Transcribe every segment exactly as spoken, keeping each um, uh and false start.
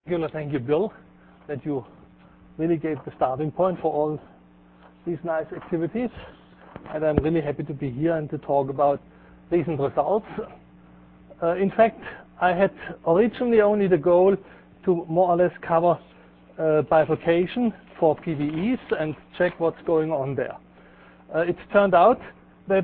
Thank you, Bill, that you really gave the starting point for all these nice activities. And I'm really happy to be here and to talk about recent results. Uh, in fact, I had originally only the goal to more or less cover uh, bifurcation for P D Es and check what's going on there. Uh, it's turned out that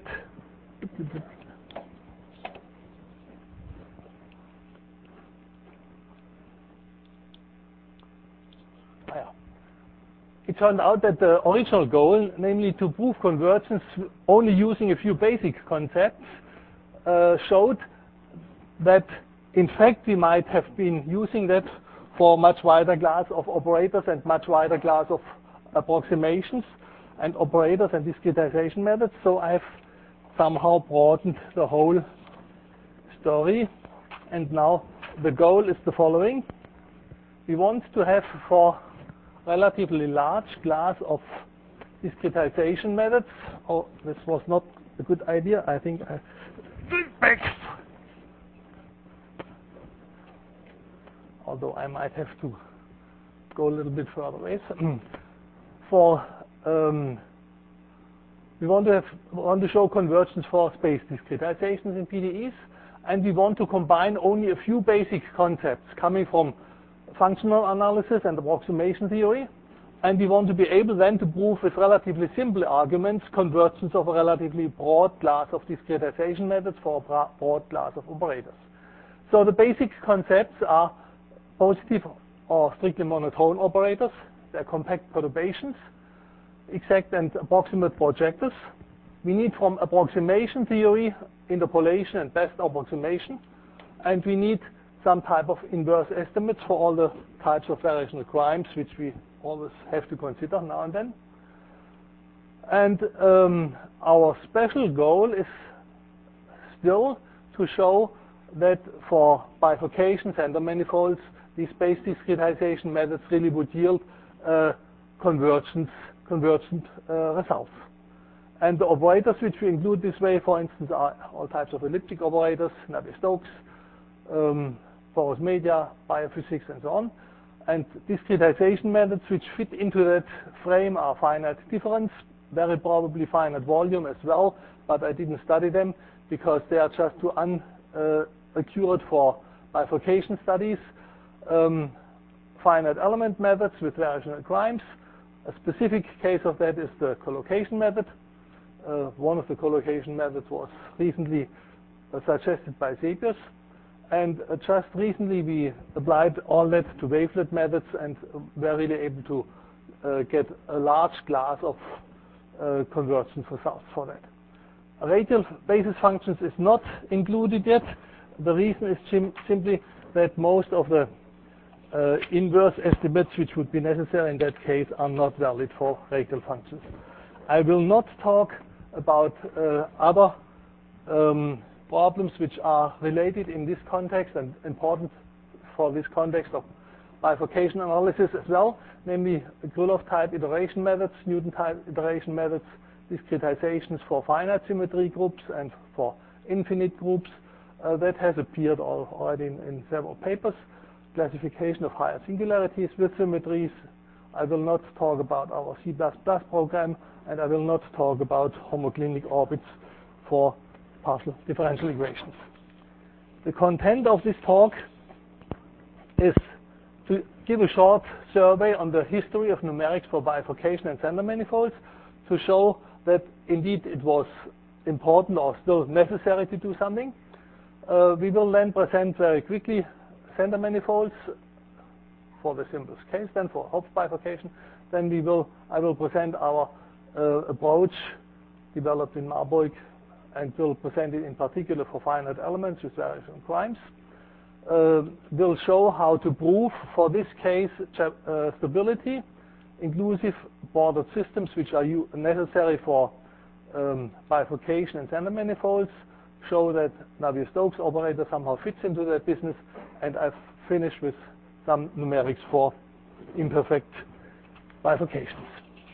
It turned out that the original goal, namely to prove convergence only using a few basic concepts, uh, showed that in fact we might have been using that for much wider class of operators and much wider class of approximations and operators and discretization methods. So I've somehow broadened the whole story. And now the goal is the following. We want to have for relatively large class of discretization methods. Oh, this was not a good idea. I think I back. Although I might have to go a little bit further away. For um, we want to have want to show convergence for space discretizations in P D Es, and we want to combine only a few basic concepts coming from functional analysis and approximation theory, and we want to be able then to prove with relatively simple arguments convergence of a relatively broad class of discretization methods for a broad class of operators. So the basic concepts are positive or strictly monotone operators, they're compact perturbations, exact and approximate projectors. We need from approximation theory interpolation and best approximation, and we need some type of inverse estimates for all the types of variational crimes, which we always have to consider now and then. And um, our special goal is still to show that for bifurcations and the manifolds, these space discretization methods really would yield uh, convergence, convergent uh, results. And the operators which we include this way, for instance, are all types of elliptic operators, Navier-Stokes, um, porous media, biophysics, and so on. And discretization methods which fit into that frame are finite difference, very probably finite volume as well, but I didn't study them because they are just too unaccurate uh, for bifurcation studies. Um, finite element methods with variational crimes. A specific case of that is the collocation method. Uh, one of the collocation methods was recently uh, suggested by Sepius. And uh, just recently we applied all that to wavelet methods and were really able to uh, get a large class of uh, convergence results for that. Radial basis functions is not included yet. The reason is sim simply that most of the uh, inverse estimates which would be necessary in that case are not valid for radial functions. I will not talk about uh, other um, problems which are related in this context and important for this context of bifurcation analysis as well, namely Krylov type iteration methods, Newton type iteration methods, discretizations for finite symmetry groups and for infinite groups. Uh, that has appeared all, already in, in several papers. Classification of higher singularities with symmetries. I will not talk about our C plus plus program, and I will not talk about homoclinic orbits for partial differential equations. The content of this talk is to give a short survey on the history of numerics for bifurcation and Sander manifolds, to show that indeed it was important or still necessary to do something. Uh, we will then present very quickly Sander manifolds for the simplest case, then for Hopf bifurcation. Then we will, I will present our uh, approach developed in Marburg, and will present it in particular for finite elements with variational crimes. Uh, we'll show how to prove, for this case, uh, stability, inclusive bordered systems which are necessary for um, bifurcation and Sander manifolds, show that Navier-Stokes operator somehow fits into that business, and I've finished with some numerics for imperfect bifurcations.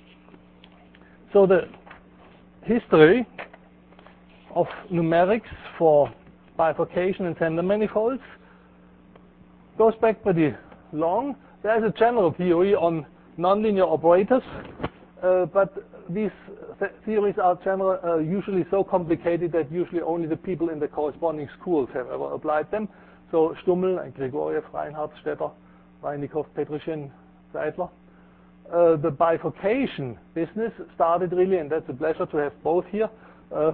So the history of numerics for bifurcation and Sander manifolds goes back pretty long. There's a general theory on nonlinear operators, uh, but these th theories are general, uh, usually so complicated that usually only the people in the corresponding schools have ever applied them. So Stummel and Grigoriev, Reinhardt, Stetter, Reinikoff, Petrosian, Seidler. Uh, the bifurcation business started really, and that's a pleasure to have both here, uh,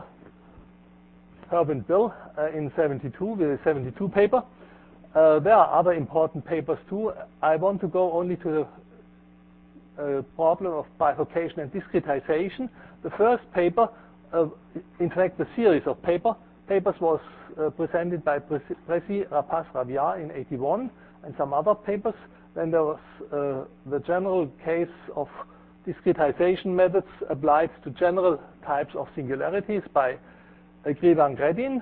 Herb and Bill uh, in seventy-two with a seventy-two paper. Uh, there are other important papers too. I want to go only to the uh, problem of bifurcation and discretization. The first paper, uh, in fact, the series of paper papers was uh, presented by Précy, Rapaz, Raviat in eighty-one, and some other papers. Then there was uh, the general case of discretization methods applied to general types of singularities by Grivan-Gredin.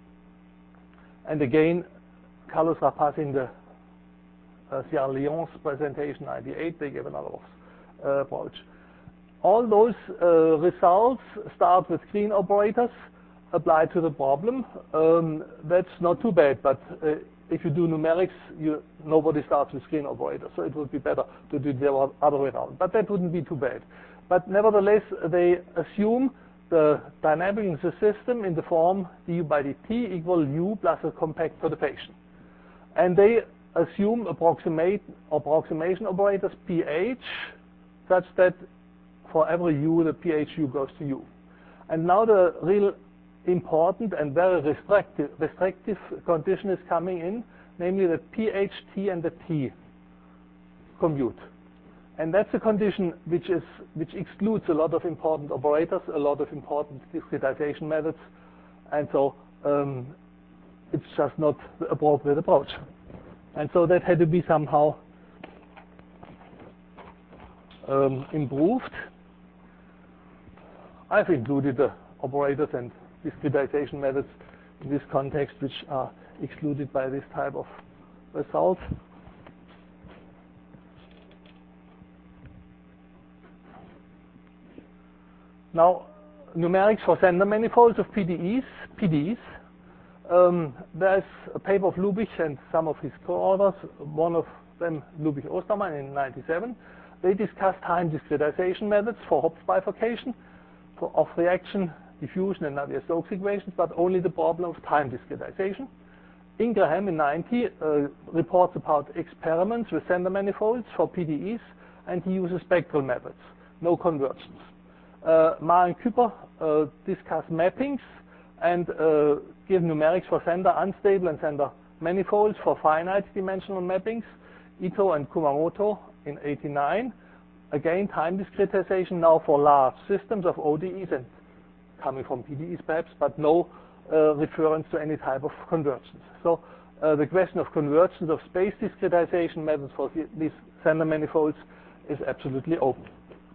And again, Carlos Rapaz in the uh, Sierra Leone's presentation ninety-eight, they gave another uh, approach. All those uh, results start with green operators applied to the problem. Um, that's not too bad, but uh, if you do numerics, you, nobody starts with green operators, so it would be better to do the other way around. But that wouldn't be too bad. But nevertheless, they assume the dynamic in the system in the form du by dt equal u plus a compact perturbation. And they assume approximate, approximation operators pH such that for every u, the pH u goes to u. And now the real important and very restrictive, restrictive condition is coming in, namely that pH, T, and the T commute. And that's a condition which is which excludes a lot of important operators, a lot of important discretization methods, and so um, it's just not the appropriate approach. And so that had to be somehow um, improved. I've included the operators and discretization methods in this context which are excluded by this type of result. Now, numerics for Sender manifolds of P D Es. P D Es. Um, there's a paper of Lubich and some of his co-authors, one of them Lubich-Ostermann in ninety-seven. They discussed time discretization methods for Hopf bifurcation for, of reaction, diffusion, and Navier-Stokes equations, but only the problem of time discretization. Ingraham in ninety uh, reports about experiments with Sender manifolds for P D Es, and he uses spectral methods, no convergence. Uh, Ma and Küpper uh, discuss mappings and uh, give numerics for Sender unstable and Sender manifolds for finite dimensional mappings. Ito and Kumamoto in eighty-nine. Again, time discretization now for large systems of O D Es and coming from P D Es perhaps, but no uh, reference to any type of convergence. So uh, the question of convergence of space discretization methods for the, these Sender manifolds is absolutely open.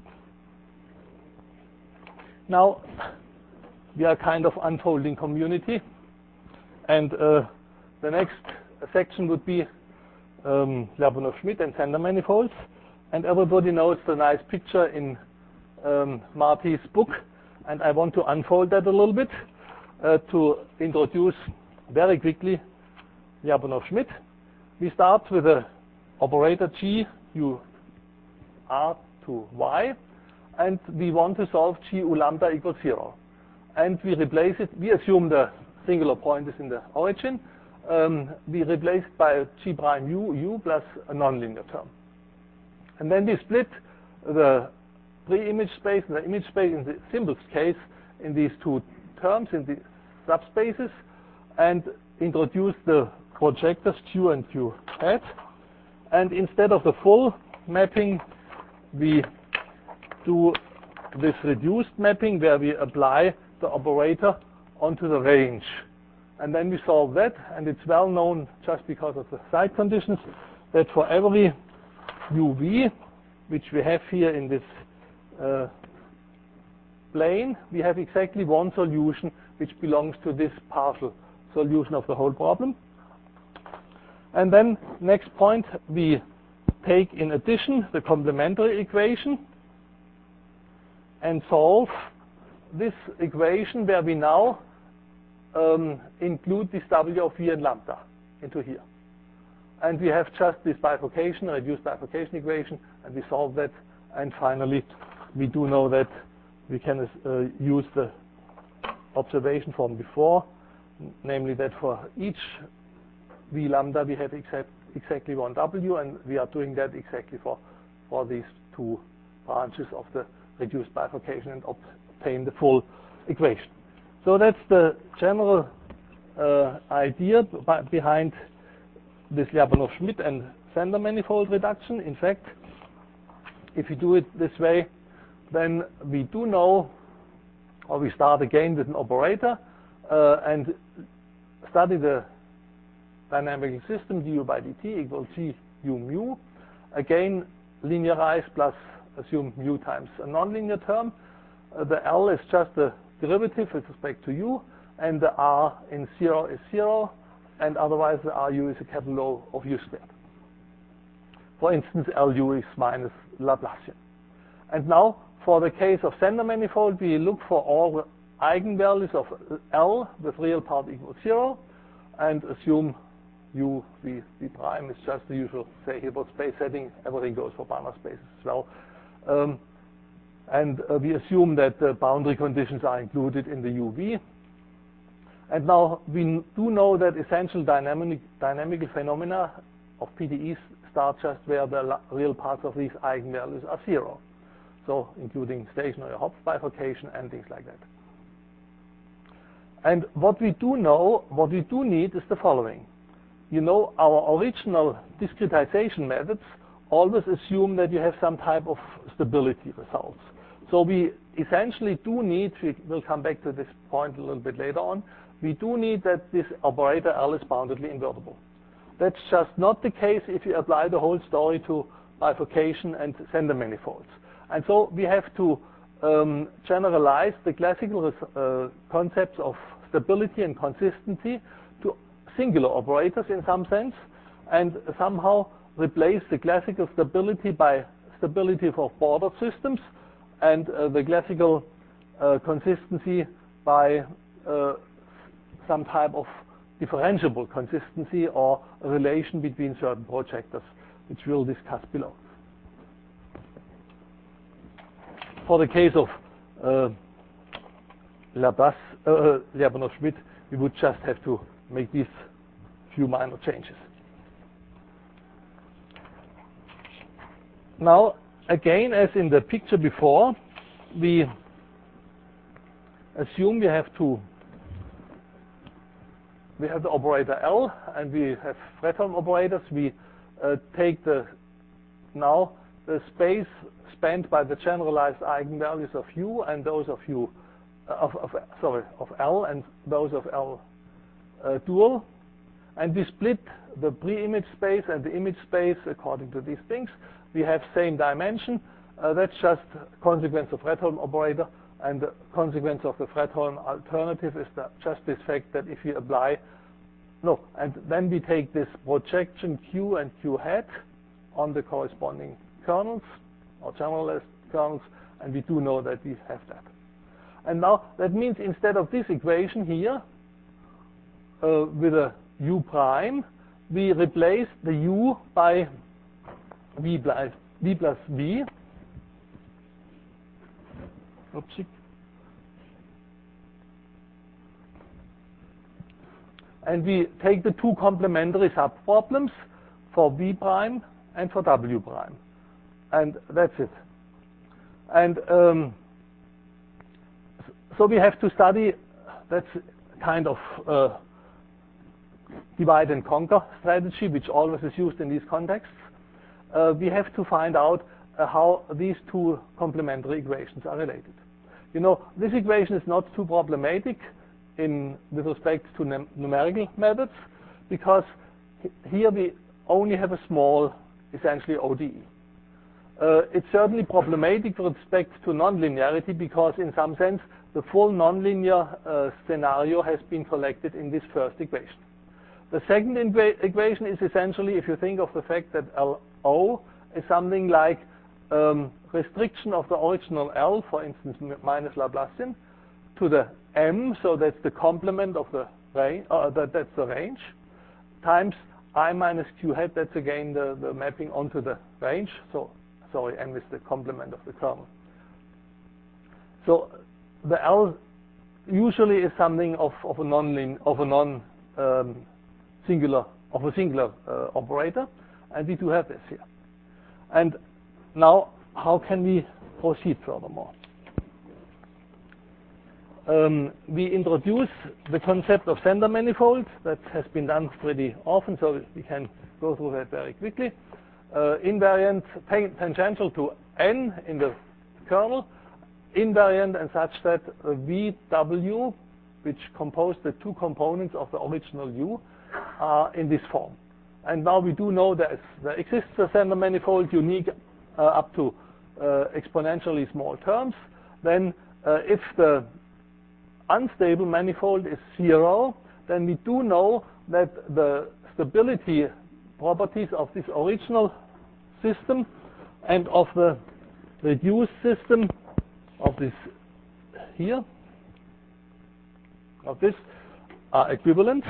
Now, we are kind of unfolding community, and uh, the next section would be um, Lyapunov-Schmidt and Sender manifolds, and everybody knows the nice picture in um, Marty's book, and I want to unfold that a little bit uh, to introduce very quickly Lyapunov-Schmidt. We start with the operator G U R to Y, and we want to solve G U lambda equals zero. And we replace it, we assume the singular point is in the origin. Um, we replace it by G prime U, U plus a nonlinear term. And then we split the pre-image space and the image space in the simplest case in these two terms, in the subspaces, and introduce the projectors Q and Q hat. And instead of the full mapping, we do this reduced mapping where we apply the operator onto the range. And then we solve that, and it's well known just because of the side conditions that for every U V, which we have here in this uh, plane, we have exactly one solution which belongs to this partial solution of the whole problem. And then next point, we take in addition the complementary equation and solve this equation where we now um, include this W of V and lambda into here. and we have just this bifurcation, reduced bifurcation equation, and we solve that. And finally, we do know that we can uh, use the observation from before, namely that for each v lambda we have exact, exactly one W, and we are doing that exactly for, for these two branches of the reduced bifurcation and obtain the full equation. So that's the general uh, idea behind this Lyapunov-Schmidt and Sander manifold reduction. In fact, if you do it this way, then we do know, or we start again with an operator uh, and study the dynamical system du by dt equals G u mu. Again, linearize plus assume mu times a nonlinear term. Uh, the L is just the derivative with respect to u, and the R in zero is zero, and otherwise the Ru is a capital O of u squared. For instance, Lu is minus Laplacian. And now, for the case of Sander manifold, we look for all eigenvalues of L with real part equals zero, and assume u v, v prime is just the usual, say, Hilbert space setting. Everything goes for Banach spaces as well. Um, and uh, we assume that the boundary conditions are included in the U V. And now we do know that essential dynamic, dynamical phenomena of P D Es start just where the real parts of these eigenvalues are zero. So including stationary Hopf bifurcation and things like that. And what we do know, what we do need is the following. You know, our original discretization methods always assume that you have some type of stability results. So we essentially do need, we will come back to this point a little bit later on, we do need that this operator L is boundedly invertible. That's just not the case if you apply the whole story to bifurcation and Sander manifolds. And so we have to um, generalize the classical uh, concepts of stability and consistency to singular operators in some sense, and somehow replace the classical stability by stability for bordered systems, and uh, the classical uh, consistency by uh, some type of differentiable consistency or a relation between certain projectors, which we'll discuss below. For the case of uh, Laplace, uh, Lyapunov-Schmidt, we would just have to make these few minor changes. Now, again, as in the picture before, we assume we have to we have the operator L, and we have Fredholm operators. We uh, take the now the space spanned by the generalized eigenvalues of U and those of U uh, of, of sorry of L and those of L uh, dual, and we split the pre-image space and the image space according to these things. We have same dimension. Uh, that's just consequence of Fredholm operator, and the consequence of the Fredholm alternative is that just this fact that if you apply, no, and then we take this projection Q and Q hat on the corresponding kernels or generalized kernels, and we do know that we have that. And now that means instead of this equation here uh, with a U prime, we replace the U by V plus V plus V. Oopsie. And we take the two complementary subproblems for V prime and for W prime. And that's it. And um, so we have to study, that's kind of uh, divide and conquer strategy, which always is used in these contexts. Uh, we have to find out uh, how these two complementary equations are related. You know, this equation is not too problematic in with respect to num numerical methods, because here we only have a small, essentially O D E. Uh, it's certainly problematic with respect to nonlinearity, because in some sense the full nonlinear uh, scenario has been collected in this first equation. The second equation is essentially, if you think of the fact that L O is something like um, restriction of the original L, for instance, minus Laplacian, to the M, so that's the complement of the range, uh, that, that's the range, times I minus Q hat, that's again the, the mapping onto the range. So, sorry, M is the complement of the kernel. So the L usually is something of, of a non of a non um, singular of a singular uh, operator, and we do have this here. And now, how can we proceed furthermore? Um, we introduce the concept of Sender manifold. That has been done pretty often, so we can go through that very quickly. Uh, invariant tangential to n in the kernel, invariant and such that uh, V W, which compose the two components of the original U, are in this form. And now we do know that there exists a Sender manifold unique uh, up to uh, exponentially small terms. Then uh, if the unstable manifold is zero, then we do know that the stability properties of this original system and of the reduced system of this here, of this, are equivalent.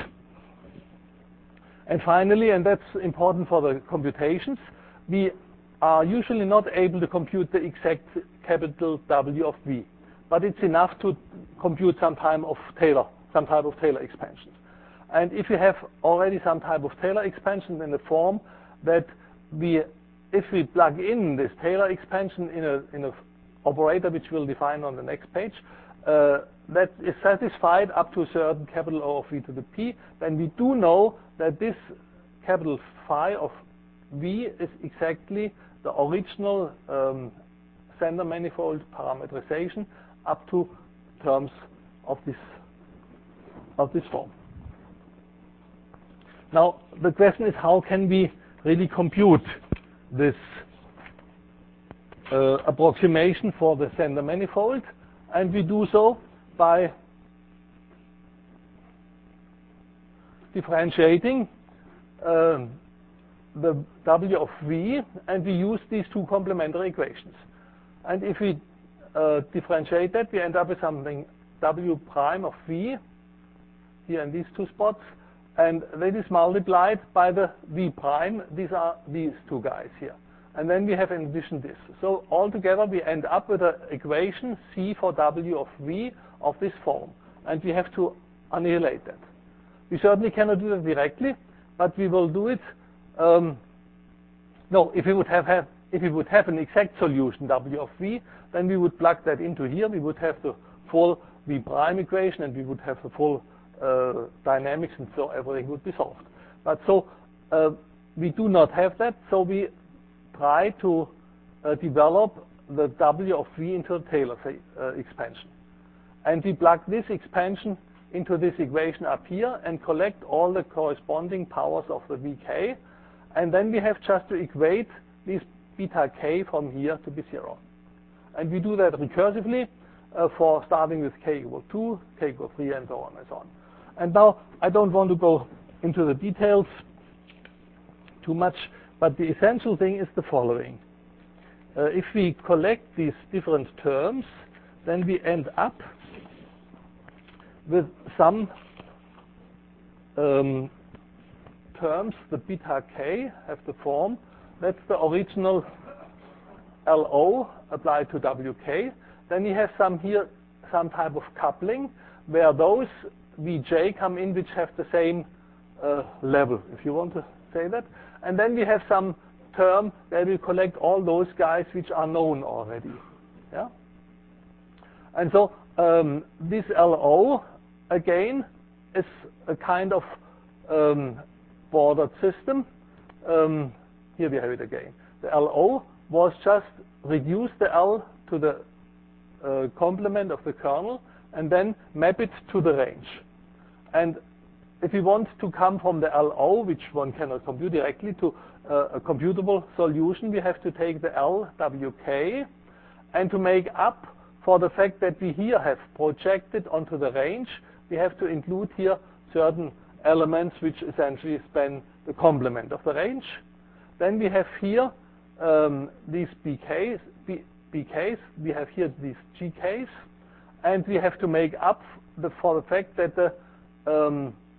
And finally, and that's important for the computations, we are usually not able to compute the exact capital W of V. But it's enough to compute some type of Taylor, some type of Taylor expansions. And if you have already some type of Taylor expansion in the form that we, if we plug in this Taylor expansion in a in a operator which we'll define on the next page, uh, that is satisfied up to a certain capital O of V to the P, then we do know that this capital phi of V is exactly the original um, Sender manifold parameterization up to terms of this of this form. Now the question is, how can we really compute this uh, approximation for the Sender manifold? And we do so by differentiating uh, the W of V, and we use these two complementary equations. And if we uh, differentiate that, we end up with something W prime of V here in these two spots, and that is multiplied by the V prime. These are these two guys here. And then we have in addition this. So altogether we end up with an equation C for W of V of this form. And we have to annihilate that. We certainly cannot do that directly, but we will do it. Um, no, if we would have, have if we would have an exact solution W of V, then we would plug that into here. We would have the full V prime equation, and we would have the full uh, dynamics, and so everything would be solved. But so uh, we do not have that, so we try to uh, develop the W of V into a Taylor uh, expansion. And we plug this expansion into this equation up here and collect all the corresponding powers of the V K. And then we have just to equate these beta K from here to be zero. And we do that recursively uh, for starting with K equal two, K equal three, and so on and so on. And now I don't want to go into the details too much, but the essential thing is the following. Uh, if we collect these different terms, then we end up with some um, terms, the beta K have the form. That's the original L O applied to W K. Then we have some here, some type of coupling where those V J come in which have the same uh, level, if you want to say that. And then we have some term where we collect all those guys which are known already. Yeah. And so um, this L O again is a kind of um, bordered system. Um, here we have it again. The L O was just reduce the L to the uh, complement of the kernel and then map it to the range. And if we want to come from the L O, which one cannot compute directly, to uh, a computable solution, we have to take the L W K, and to make up for the fact that we here have projected onto the range, we have to include here certain elements which essentially span the complement of the range. Then we have here um, these B Ks, B, BKs, we have here these G Ks, and we have to make up the, for the fact that the um,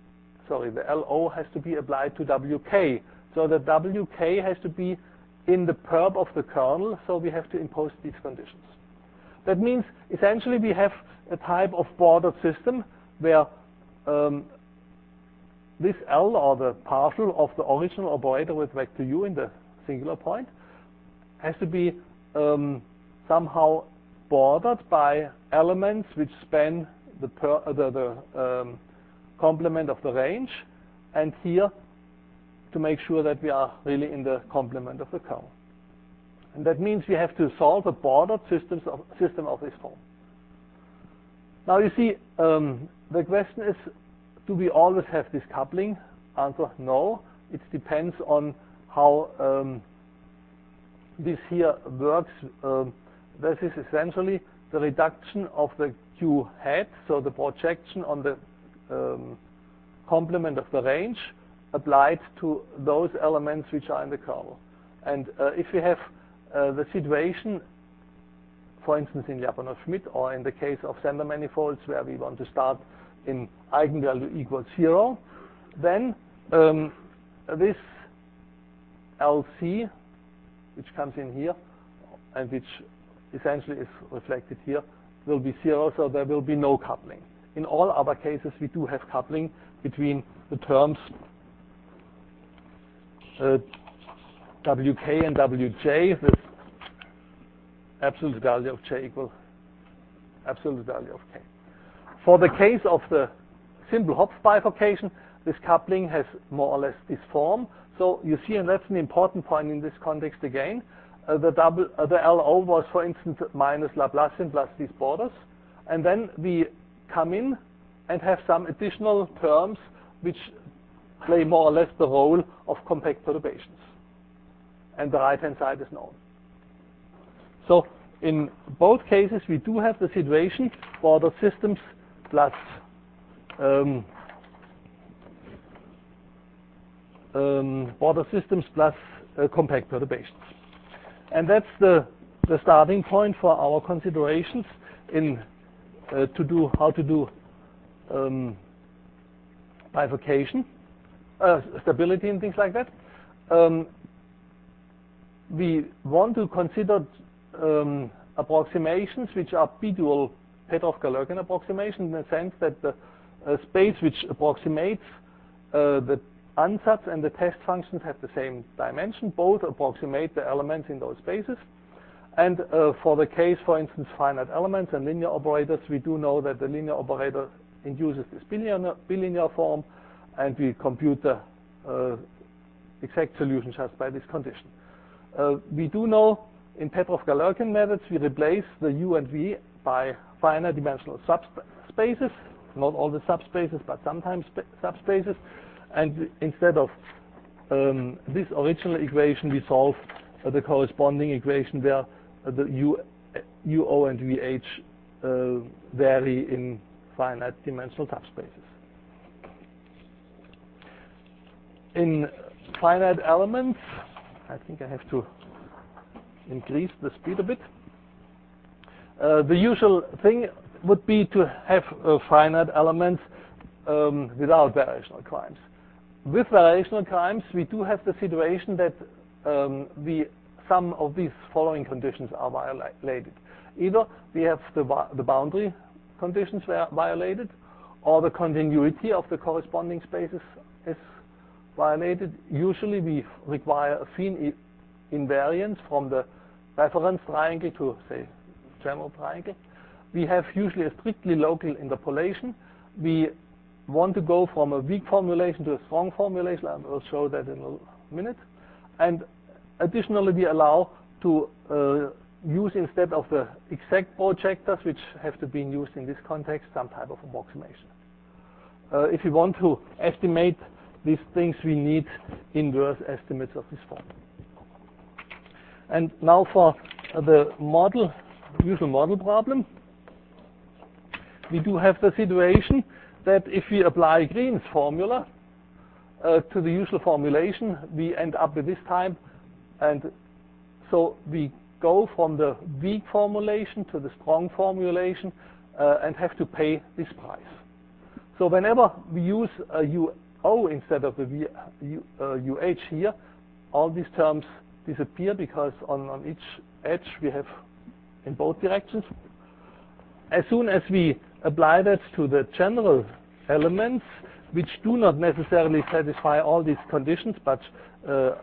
sorry, the L O has to be applied to W K. So the W K has to be in the perp of the kernel, so we have to impose these conditions. That means essentially we have a type of bordered system where um, this L, or the partial of the original operator with vector u in the singular point, has to be um, somehow bordered by elements which span the, per, uh, the, the um, complement of the range, and here to make sure that we are really in the complement of the kernel. And that means we have to solve a bordered systems of, system of this form. Now you see, um, the question is, do we always have this coupling? Answer, no. It depends on how um, this here works. Um, this is essentially the reduction of the Q hat, so the projection on the um, complement of the range applied to those elements which are in the kernel. And uh, if we have uh, the situation, for instance, in Lyapunov-Schmidt, or in the case of Sander manifolds, where we want to start in eigenvalue equals zero, then um, this L C, which comes in here, and which essentially is reflected here, will be zero, so there will be no coupling. In all other cases, we do have coupling between the terms uh, W K and W J, with absolute value of J equal absolute value of K. For the case of the simple Hopf bifurcation, this coupling has more or less this form. So you see, and that's an important point in this context again, uh, the double uh, the L O was, for instance, minus Laplacian plus these borders, and then we come in and have some additional terms which play more or less the role of compact perturbations, and the right-hand side is known. So in both cases, we do have the situation bordered systems plus um, um, border systems plus uh, compact perturbations. And that's the, the starting point for our considerations in uh, to do how to do um, bifurcation, uh, stability and things like that. Um, we want to consider um, approximations which are B-dual Petrov-Galerkin approximation, in the sense that the uh, space which approximates uh, the ansatz and the test functions have the same dimension. Both approximate the elements in those spaces. And uh, for the case, for instance, finite elements and linear operators, we do know that the linear operator induces this bilinear, bilinear form, and we compute the uh, exact solution just by this condition. Uh, we do know in Petrov-Galerkin methods, we replace the U and V by finite dimensional subspaces, not all the subspaces, but sometimes subspaces. And instead of um, this original equation, we solve uh, the corresponding equation where uh, the U, U O and V H uh, vary in finite dimensional subspaces. In finite elements, I think I have to increase the speed a bit. Uh, the usual thing would be to have uh, finite elements um, without variational crimes. With variational crimes, we do have the situation that um, we, some of these following conditions are violated. Either we have the, the boundary conditions were violated, or the continuity of the corresponding spaces is violated. Usually we require a affine invariance from the reference triangle to, say, general triangle. We have usually a strictly local interpolation. We want to go from a weak formulation to a strong formulation. I will show that in a minute. And additionally, we allow to uh, use, instead of the exact projectors, which have to be used in this context, some type of approximation. Uh, if we want to estimate these things, we need inverse estimates of this form. And now for the model, usual model problem, we do have the situation that if we apply Green's formula uh, to the usual formulation, we end up with this type. And so we go from the weak formulation to the strong formulation uh, and have to pay this price. So whenever we use a U O instead of the v, U, uh, U H here, all these terms disappear because on, on each edge we have in both directions. As soon as we apply that to the general elements, which do not necessarily satisfy all these conditions, but uh,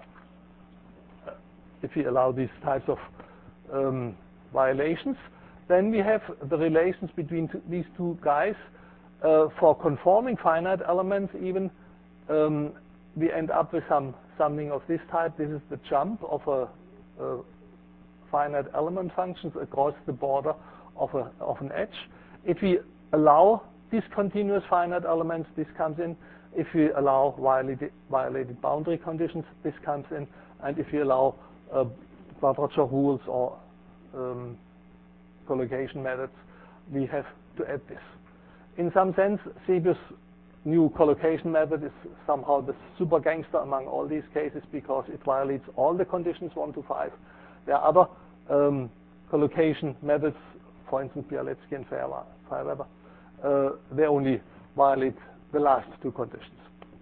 if we allow these types of um, violations, then we have the relations between t these two guys. Uh, for conforming finite elements even, um, we end up with some something of this type. This is the jump of a, a finite element functions across the border of, a, of an edge. If we allow discontinuous finite elements, this comes in. If we allow violated, violated boundary conditions, this comes in. And if we allow uh, quadrature rules or um, collocation methods, we have to add this. In some sense, Sebius' new collocation method is somehow the super gangster among all these cases because it violates all the conditions one to five. There are other um, collocation methods, for instance, Bialetsky and Fairweather. Uh, they only violate the last two conditions.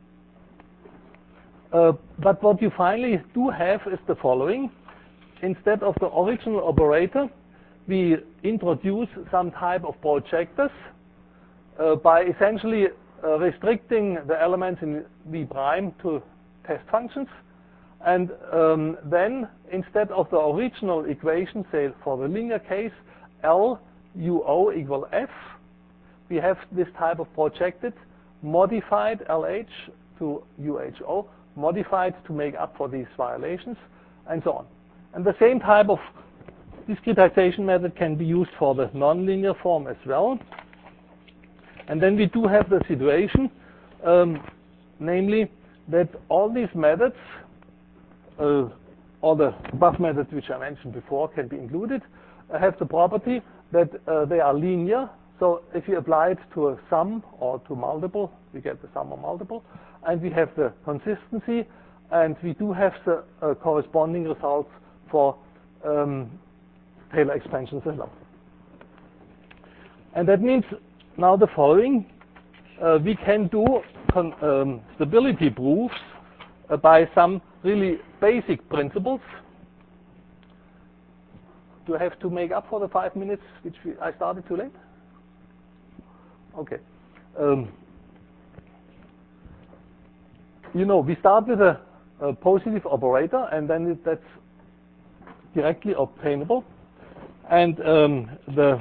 Uh, but what you finally do have is the following. Instead of the original operator, we introduce some type of projectors uh, by essentially uh, restricting the elements in V prime to test functions. And um, then, instead of the original equation, say for the linear case, L U O equal F, we have this type of projected, modified L H to U H O, modified to make up for these violations, and so on. And the same type of discretization method can be used for the nonlinear form as well. And then we do have the situation, um, namely that all these methods, uh, all the above methods which I mentioned before can be included, uh, have the property that uh, they are linear. So if you apply it to a sum or to multiple, we get the sum or multiple, and we have the consistency, and we do have the uh, corresponding results for um, Taylor expansions as well. And that means now the following. Uh, we can do con um, stability proofs uh, by some really basic principles. Do I have to make up for the five minutes which we, I started too late? Okay. Um, you know, we start with a, a positive operator, and then it, that's directly obtainable. And um, the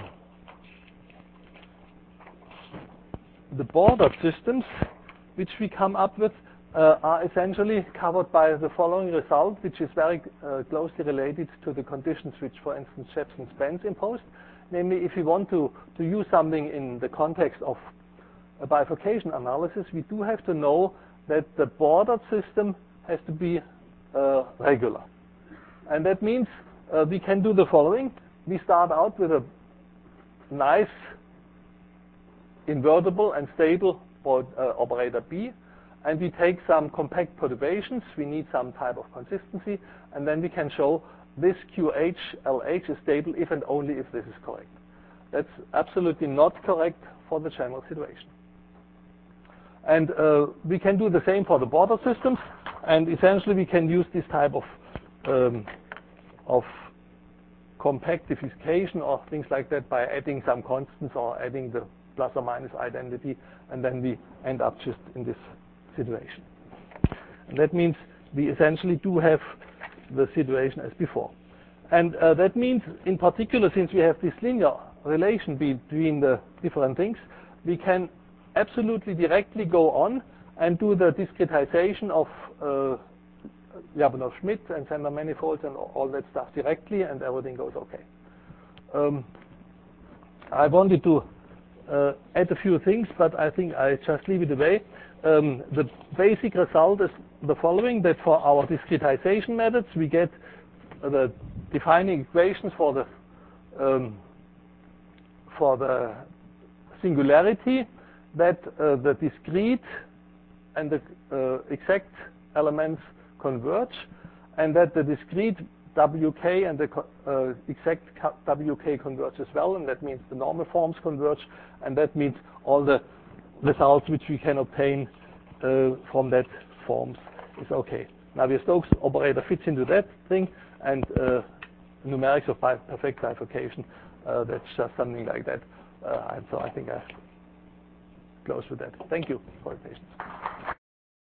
the border systems which we come up with uh, are essentially covered by the following result, which is very uh, closely related to the conditions which, for instance, Jepson-Spence imposed. Namely, if we want to, to use something in the context of a bifurcation analysis, we do have to know that the bordered system has to be uh, regular. And that means uh, we can do the following. We start out with a nice invertible and stable uh, operator B, and we take some compact perturbations. We need some type of consistency, and then we can show this Q H L H is stable if and only if this is correct. That's absolutely not correct for the general situation. And uh, we can do the same for the border systems, and essentially we can use this type of um, of compactification or things like that by adding some constants or adding the plus or minus identity, and then we end up just in this situation. And that means we essentially do have the situation as before. And uh, that means, in particular, since we have this linear relation between the different things, we can absolutely directly go on and do the discretization of uh, Lyapunov-Schmidt and Sander manifolds and all that stuff directly, and everything goes okay. Um, I wanted to uh, add a few things, but I think I just leave it away. Um, the basic result is the following, that for our discretization methods, we get uh, the defining equations for the um, for the singularity, that uh, the discrete and the uh, exact elements converge, and that the discrete W K and the uh, exact W K converge as well, and that means the normal forms converge, and that means all the results which we can obtain uh, from that forms is okay. Now your Stokes operator fits into that thing, and uh, numerics of perfect bifurcation, uh, that's just something like that. Uh, and so I think I close with that. Thank you for your patience.